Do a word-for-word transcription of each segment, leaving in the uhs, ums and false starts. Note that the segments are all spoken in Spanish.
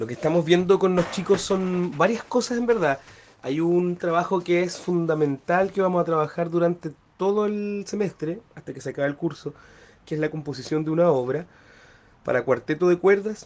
Lo que estamos viendo con los chicos son varias cosas en verdad. Hay un trabajo que es fundamental que vamos a trabajar durante todo el semestre, hasta que se acabe el curso, que es la composición de una obra para cuarteto de cuerdas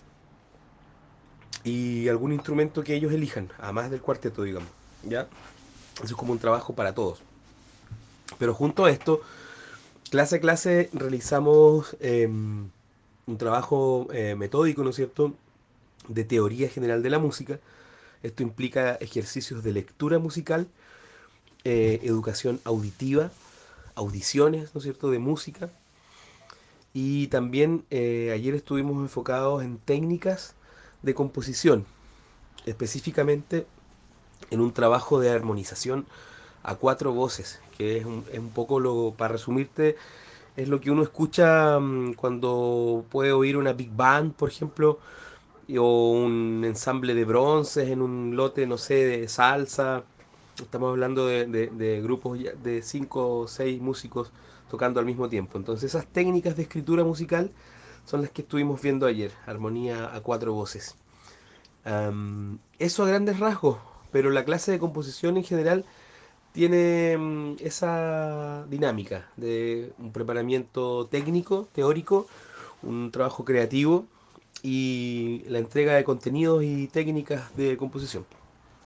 y algún instrumento que ellos elijan, además del cuarteto, digamos. ¿Ya? Eso es como un trabajo para todos. Pero junto a esto, clase a clase realizamos eh, un trabajo eh, metódico, ¿no es cierto?, de teoría general de la música. Esto implica ejercicios de lectura musical, eh, educación auditiva, audiciones, ¿no es cierto?, de música. Y también eh, ayer estuvimos enfocados en técnicas de composición, específicamente en un trabajo de armonización a cuatro voces, que es un, es un poco lo, para resumirte, es lo que uno escucha um, cuando puede oír una big band, por ejemplo, o un ensamble de bronces en un lote, no sé, de salsa. Estamos hablando de, de- de grupos de cinco o seis músicos tocando al mismo tiempo. Entonces esas técnicas de escritura musical son las que estuvimos viendo ayer, armonía a cuatro voces. Um, eso a grandes rasgos, pero la clase de composición en general tiene um, esa dinámica de un preparamiento técnico, teórico, un trabajo creativo y la entrega de contenidos y técnicas de composición.